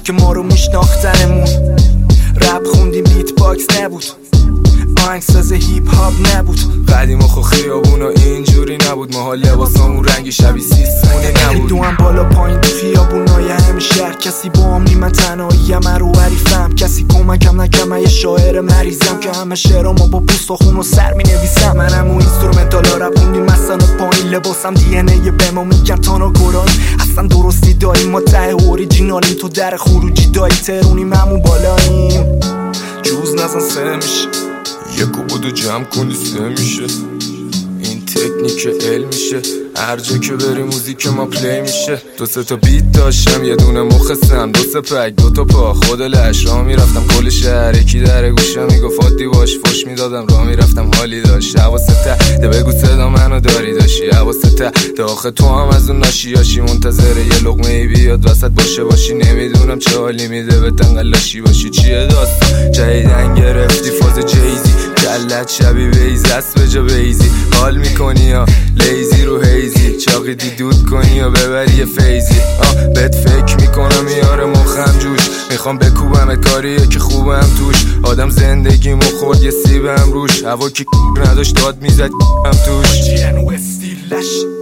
که ما رو میشناختنمون. رپ خوندیم بیت باکس نبود، آهنگساز هیپ هاپ نبود. قدیم و خیابون و اینجوری نبود، ما لباسامون رنگی شبیه سیستمونی نبود. دوام بالا پایین تو خیابونای همه شهر، کسی با هم نی من تنهاییم رو حریفم. کسی کمکم نکم، من یه شاعر مریضم که همه شعرامو با پوست و خون و سر می نویسم. منم و اینسترومنتالا رپ خوندیم مثلا پایین، لباسم دی ان ای به ما میگن تانا گرایی. اصلا درستی داییم، ما ته اوریجینالیم، تو در خروجی دایی ترونیم همون بالاییم. جوز نزن سه میشه، یکو بودو جمع کنی سه میشه. این تکنیک علمیشه، هر جا که بری موزیک ما پلی میشه. دو سه تا بیت داشتم، یه دونه مخصم، دو سه پک، دو تا پا، خود لش را میرفتم کل شهر. یکی در گوشم میگفت عادی باش، فش میدادم را میرفتم حالی داشت. حواست ده بگو صدا منو داری داشتی، حواست ده آخه تو هم از اون ناشیاشی منتظره یه لقمه ای بیاد وسط باشه باشی. نمیدونم چه حالی میده به تنقلاشی باشی. چیه داستان جدیدن گرفتی فاز جیزی، کلت شبیه بیز است به جا بیزی. حال میکنی یا لیزی رو هیزی، چاقیدی دود کنی یا ببری یه فیزی. بهت فکر میکنم میاره مخم جوش، میخوام بکوبم کاریه که خوبم توش. آدم زندگیمو خورد یه سیبم روش، هوا که نداشت داد میزد توش.